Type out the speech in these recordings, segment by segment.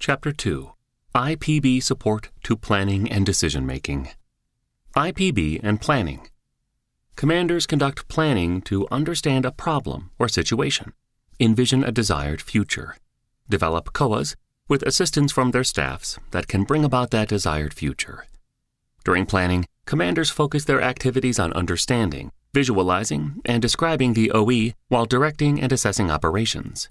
Chapter 2. IPB Support to Planning and Decision-Making. IPB and Planning. Commanders conduct planning to understand a problem or situation, envision a desired future, develop COAs with assistance from their staffs that can bring about that desired future. During planning, commanders focus their activities on understanding, visualizing, and describing the OE while directing and assessing operations.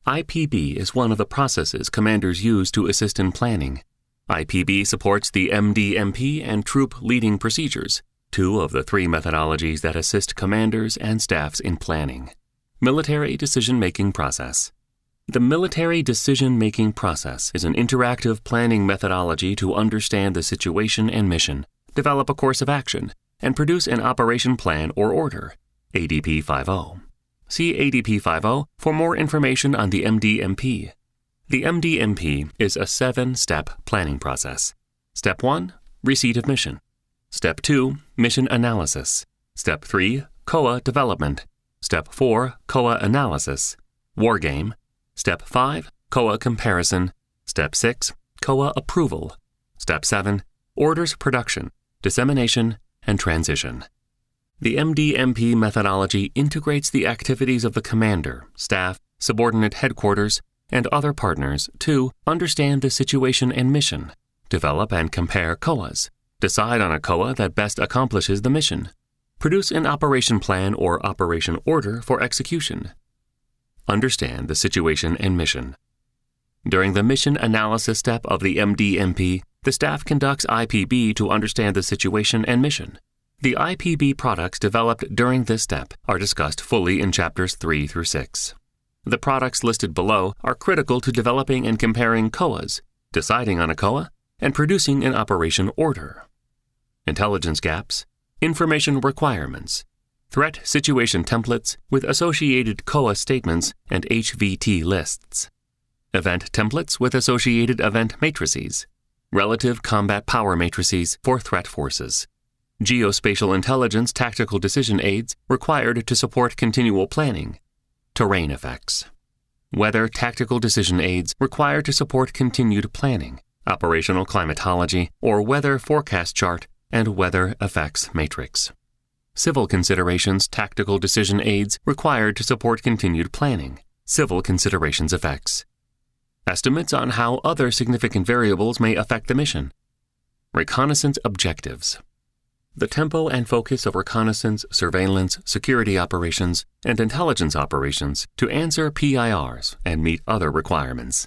IPB is one of the processes commanders use to assist in planning. IPB supports the MDMP and Troop Leading Procedures, two of the three methodologies that assist commanders and staffs in planning. Military Decision-Making Process. The military decision-making process is an interactive planning methodology to understand the situation and mission, develop a course of action, and produce an operation plan or order, ADP 5.0. See ADP 5.0 for more information on the MDMP. The MDMP is a 7-step planning process. Step 1, receipt of mission. Step 2, mission analysis. Step 3, COA development. Step 4, COA analysis. Wargame. Step 5, COA comparison. Step 6, COA approval. Step 7, orders production, dissemination, and transition. The MDMP methodology integrates the activities of the commander, staff, subordinate headquarters, and other partners to understand the situation and mission, develop and compare COAs, decide on a COA that best accomplishes the mission, produce an operation plan or operation order for execution. Understand the situation and mission. During the mission analysis step of the MDMP, the staff conducts IPB to understand the situation and mission. The IPB products developed during this step are discussed fully in chapters 3 through 6. The products listed below are critical to developing and comparing COAs, deciding on a COA, and producing an operation order. Intelligence gaps, information requirements, threat situation templates with associated COA statements and HVT lists, event templates with associated event matrices, relative combat power matrices for threat forces, geospatial intelligence tactical decision aids required to support continual planning, terrain effects, weather tactical decision aids required to support continued planning, operational climatology or weather forecast chart and weather effects matrix, civil considerations tactical decision aids required to support continued planning, civil considerations effects, estimates on how other significant variables may affect the mission, reconnaissance objectives. The tempo and focus of reconnaissance, surveillance, security operations, and intelligence operations to answer PIRs and meet other requirements.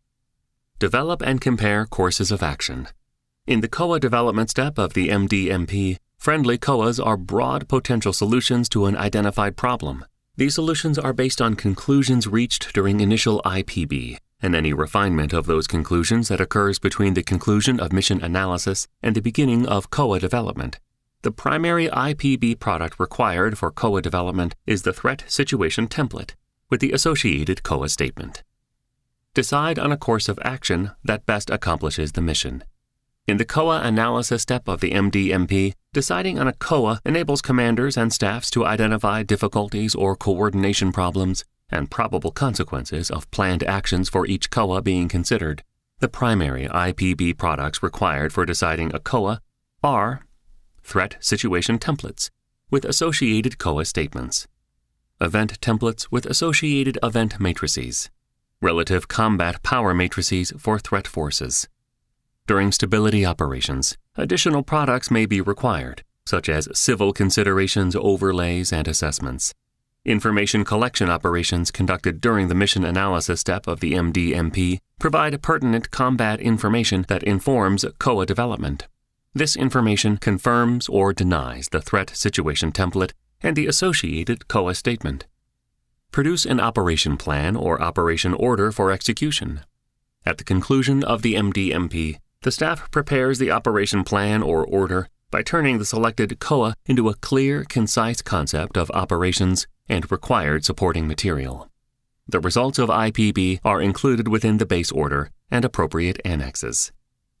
Develop and compare courses of action. In the COA development step of the MDMP, friendly COAs are broad potential solutions to an identified problem. These solutions are based on conclusions reached during initial IPB, and any refinement of those conclusions that occurs between the conclusion of mission analysis and the beginning of COA development. The primary IPB product required for COA development is the Threat Situation Template, with the associated COA statement. Decide on a course of action that best accomplishes the mission. In the COA analysis step of the MDMP, deciding on a COA enables commanders and staffs to identify difficulties or coordination problems and probable consequences of planned actions for each COA being considered. The primary IPB products required for deciding a COA are Threat Situation Templates with associated COA statements, Event Templates with associated event matrices, Relative Combat Power matrices for threat forces. During stability operations, additional products may be required, such as civil considerations, overlays, and assessments. Information collection operations conducted during the mission analysis step of the MDMP provide pertinent combat information that informs COA development. This information confirms or denies the Threat Situation Template and the associated COA statement. Produce an operation plan or operation order for execution. At the conclusion of the MDMP, the staff prepares the operation plan or order by turning the selected COA into a clear, concise concept of operations and required supporting material. The results of IPB are included within the base order and appropriate annexes.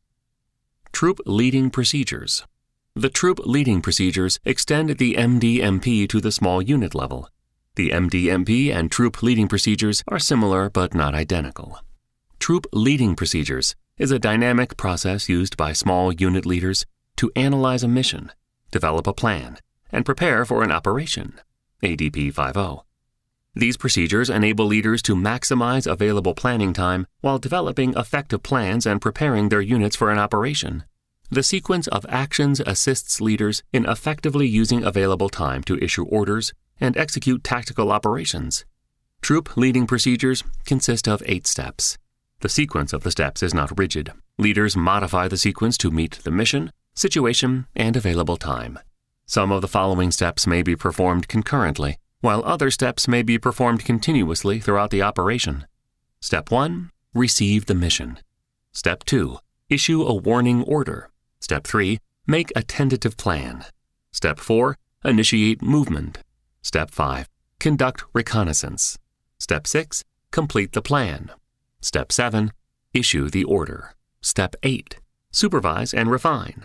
Troop Leading Procedures. The Troop Leading Procedures extend the MDMP to the small unit level. The MDMP and Troop Leading Procedures are similar but not identical. Troop leading procedures is a dynamic process used by small unit leaders to analyze a mission, develop a plan, and prepare for an operation, ADP 5.0. These procedures enable leaders to maximize available planning time while developing effective plans and preparing their units for an operation. The sequence of actions assists leaders in effectively using available time to issue orders and execute tactical operations. Troop leading procedures consist of 8 steps. The sequence of the steps is not rigid. Leaders modify the sequence to meet the mission, situation, and available time. Some of the following steps may be performed concurrently, while other steps may be performed continuously throughout the operation. Step 1. Receive the mission. Step 2. Issue a warning order. Step 3. Make a tentative plan. Step 4. Initiate movement. Step 5. Conduct reconnaissance. Step 6. Complete the plan. Step 7. Issue the order. Step 8. Supervise and refine.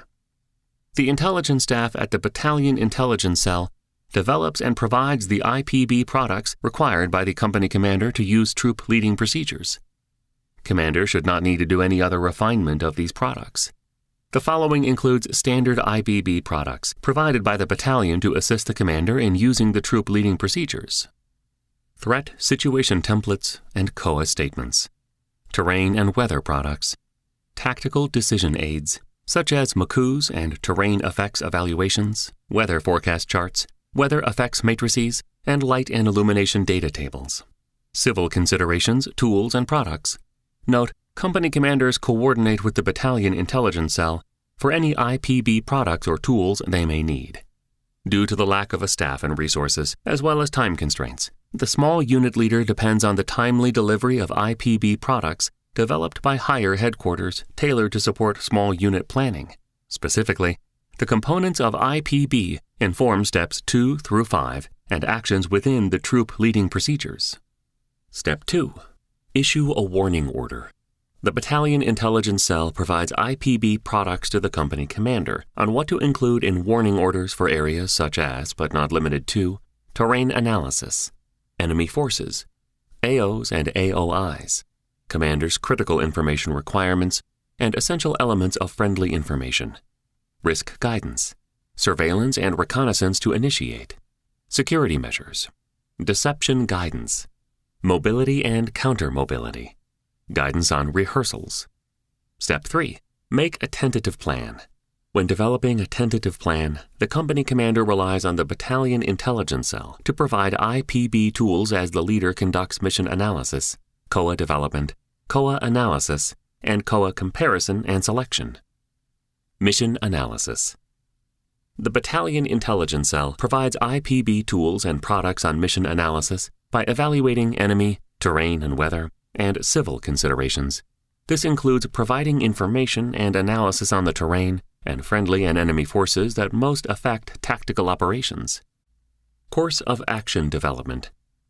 The intelligence staff at the Battalion Intelligence Cell develops and provides the IPB products required by the company commander to use troop leading procedures. Commander should not need to do any other refinement of these products. The following includes standard IPB products provided by the battalion to assist the commander in using the troop leading procedures. Threat situation templates and COA statements. Terrain and weather products. Tactical decision aids, such as MACUs and terrain effects evaluations, weather forecast charts, weather effects matrices, and light and illumination data tables. Civil considerations, tools, and products. Note, company commanders coordinate with the Battalion Intelligence Cell for any IPB products or tools they may need. Due to the lack of a staff and resources, as well as time constraints, the small unit leader depends on the timely delivery of IPB products developed by higher headquarters tailored to support small unit planning. Specifically, the components of IPB inform steps 2 through 5 and actions within the troop leading procedures. Step 2. Issue a warning order. The Battalion Intelligence Cell provides IPB products to the company commander on what to include in warning orders for areas such as, but not limited to, terrain analysis, enemy forces, AOs and AOIs, commander's critical information requirements, and essential elements of friendly information, risk guidance, surveillance and reconnaissance to initiate, security measures, deception guidance, mobility and counter-mobility, guidance on rehearsals. Step 3. Make a tentative plan. When developing a tentative plan, the company commander relies on the Battalion Intelligence Cell to provide IPB tools as the leader conducts mission analysis, COA development, COA analysis, and COA comparison and selection. Mission analysis. The Battalion Intelligence Cell provides IPB tools and products on mission analysis by evaluating enemy, terrain and weather, and civil considerations. This includes providing information and analysis on the terrain and friendly and enemy forces that most affect tactical operations. Course of action development.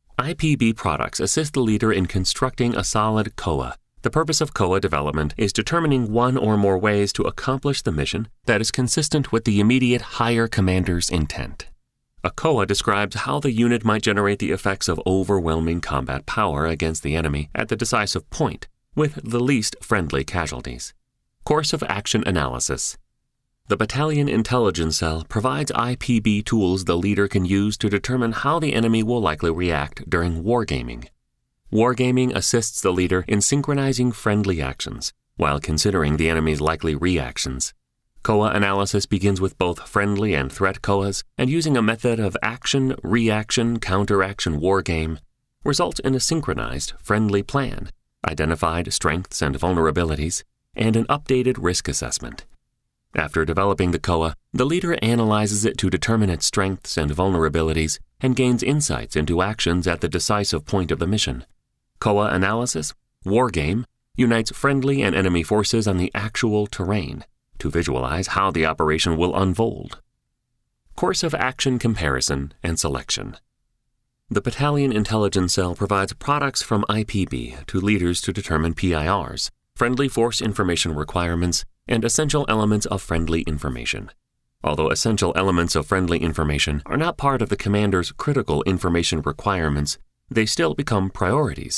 IPB products assist the leader in constructing a solid COA. The purpose of COA development is determining one or more ways to accomplish the mission that is consistent with the immediate higher commander's intent. A COA describes how the unit might generate the effects of overwhelming combat power against the enemy at the decisive point, with the least friendly casualties. Course of action analysis. The Battalion Intelligence Cell provides IPB tools the leader can use to determine how the enemy will likely react during wargaming. Wargaming assists the leader in synchronizing friendly actions while considering the enemy's likely reactions. COA analysis begins with both friendly and threat COAs, and using a method of action, reaction, counteraction wargame results in a synchronized, friendly plan, identified strengths and vulnerabilities, and an updated risk assessment. After developing the COA, the leader analyzes it to determine its strengths and vulnerabilities and gains insights into actions at the decisive point of the mission. COA analysis, wargame, unites friendly and enemy forces on the actual terrain to visualize how the operation will unfold. Course of action comparison and selection. The Battalion Intelligence Cell provides products from IPB to leaders to determine PIRs, friendly force information requirements, and essential elements of friendly information. Although essential elements of friendly information are not part of the commander's critical information requirements, they still become priorities.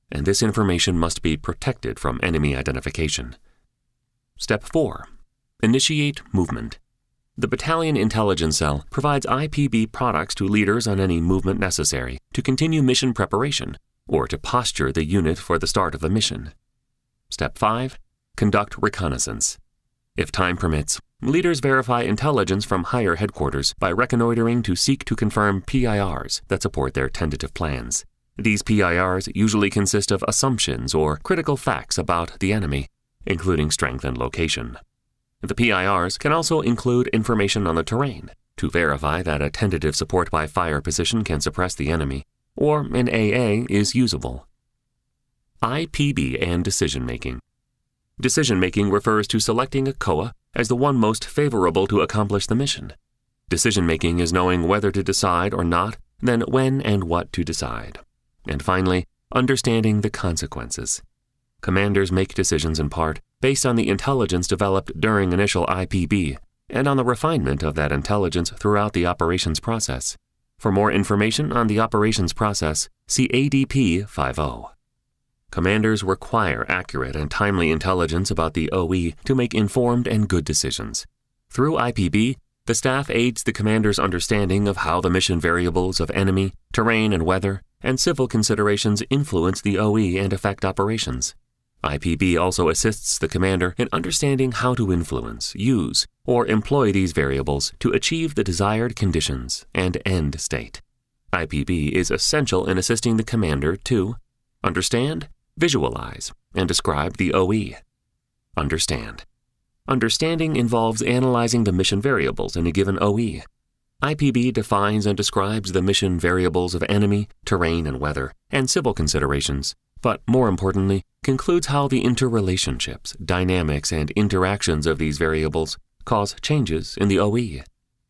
and this information must be protected from enemy identification. Step 4. Initiate movement. The Battalion Intelligence Cell provides IPB products to leaders on any movement necessary to continue mission preparation or to posture the unit for the start of the mission. Step 5. Conduct reconnaissance. If time permits, leaders verify intelligence from higher headquarters by reconnoitering to seek to confirm PIRs that support their tentative plans. These PIRs usually consist of assumptions or critical facts about the enemy, including strength and location. The PIRs can also include information on the terrain to verify that a tentative support by fire position can suppress the enemy, or an AA is usable. IPB and decision-making. Decision-making refers to selecting a COA as the one most favorable to accomplish the mission. Decision-making is knowing whether to decide or not, then when and what to decide. And finally, understanding the consequences. Commanders make decisions in part based on the intelligence developed during initial IPB and on the refinement of that intelligence throughout the operations process. For more information on the operations process, see ADP 5.0. Commanders require accurate and timely intelligence about the OE to make informed and good decisions. Through IPB, the staff aids the commander's understanding of how the mission variables of enemy, terrain and weather, and civil considerations influence the OE and affect operations. IPB also assists the commander in understanding how to influence, use, or employ these variables to achieve the desired conditions and end state. IPB is essential in assisting the commander to understand, visualize, and describe the OE. Understand. Understanding involves analyzing the mission variables in a given OE. IPB defines and describes the mission variables of enemy, terrain and weather, and civil considerations, but more importantly, concludes how the interrelationships, dynamics, and interactions of these variables cause changes in the OE.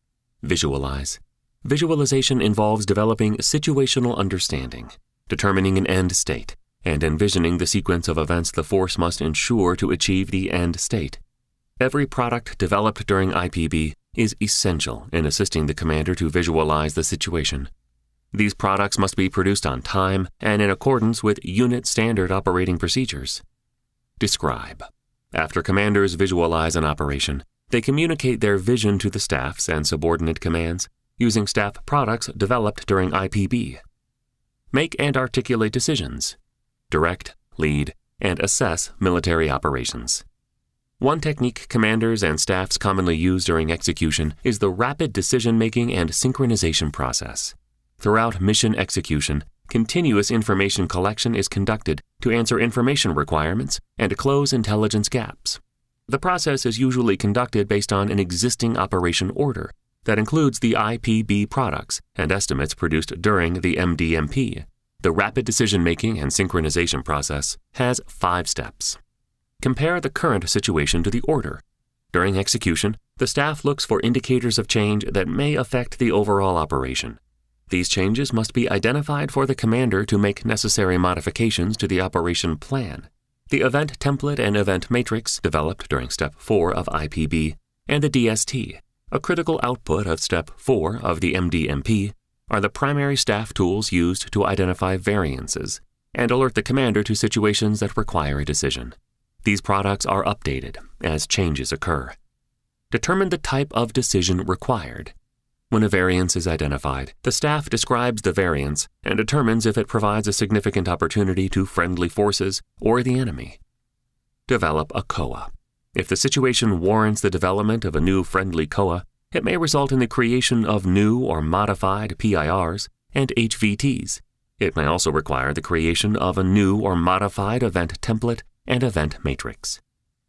Visualize. Visualization involves developing situational understanding, determining an end state, and envisioning the sequence of events the force must ensure to achieve the end state. Every product developed during IPB is essential in assisting the commander to visualize the situation. These products must be produced on time and in accordance with unit standard operating procedures. Describe. After commanders visualize an operation, they communicate their vision to the staffs and subordinate commands using staff products developed during IPB. Make and articulate decisions. Direct, lead, and assess military operations. One technique commanders and staffs commonly use during execution is the rapid decision-making and synchronization process. Throughout mission execution, continuous information collection is conducted to answer information requirements and close intelligence gaps. The process is usually conducted based on an existing operation order that includes the IPB products and estimates produced during the MDMP. The rapid decision-making and synchronization process has 5 steps. Compare the current situation to the order. During execution, the staff looks for indicators of change that may affect the overall operation. These changes must be identified for the commander to make necessary modifications to the operation plan. The event template and event matrix developed during Step 4 of IPB and the DST, a critical output of Step 4 of the MDMP, are the primary staff tools used to identify variances and alert the commander to situations that require a decision. These products are updated as changes occur. Determine the type of decision required. When a variance is identified, the staff describes the variance and determines if it provides a significant opportunity to friendly forces or the enemy. Develop a COA. If the situation warrants the development of a new friendly COA, it may result in the creation of new or modified PIRs and HVTs. It may also require the creation of a new or modified event template and event matrix.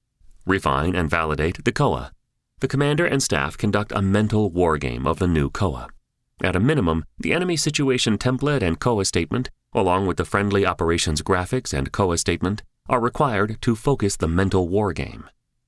Refine and validate the COA. The commander and staff conduct a mental wargame of the new COA. At a minimum, the enemy situation template and COA statement, along with the friendly operations graphics and COA statement, are required to focus the mental wargame.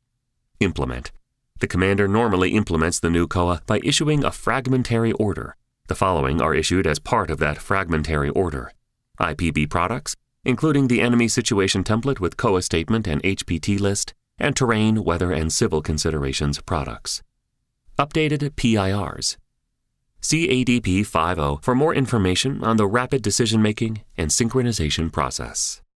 Implement. The commander normally implements the new COA by issuing a fragmentary order. The following are issued as part of that fragmentary order: IPB products, including the enemy situation template with COA statement and HPT list, and terrain, weather, and civil considerations products. Updated PIRs. See ADP 5.0 for more information on the rapid decision-making and synchronization process.